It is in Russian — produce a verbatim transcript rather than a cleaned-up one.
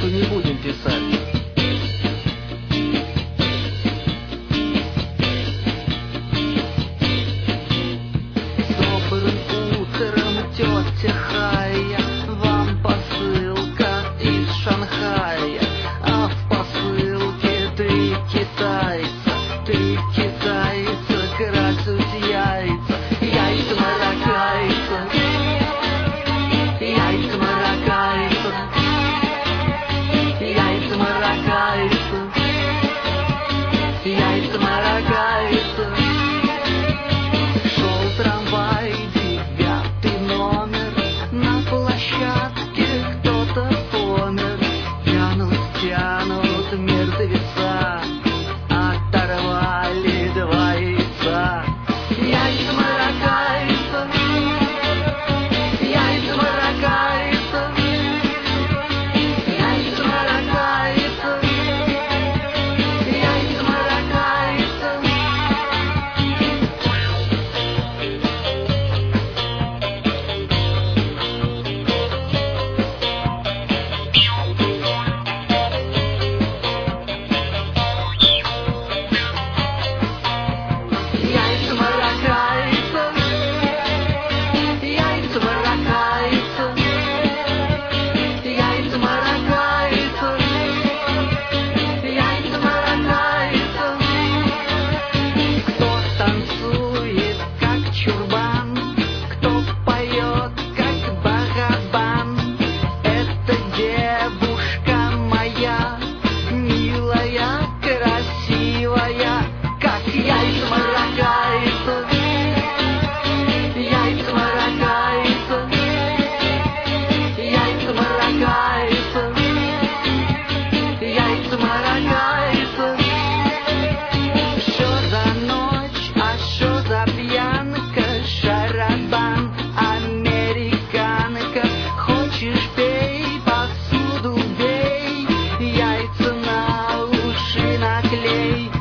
что не будем писать. Добрым утром, тетя Хая, вам посылка из Шанхая. А в посылке три китайца, три китайца красят яйца, яйца мароккайца, яйца мароккайца, яйца мароккайца, яйца мароккайца. Шел трамвай, девятый номер, на площадке кто-то помер. Тянут, тянут мертвеца, оторвали два яйца. Яйца мароккайца, яйца мароккайца, яйца мароккайца, яйца мароккайца. Яйца мароккайца, яйца мароккайца, яйца мароккайца, яйца мароккайца. Кто танцует, как чурбан, кто поет, как барабан, это девушка моя, милая, красивая, как яйца мароккайца, яйца мароккайца, яйца мароккайца, яйца мароккайца. Що за ночь, а що за п'янка, шарабан, американка. Хочешь пей, посуду бей, яйца на уши наклей.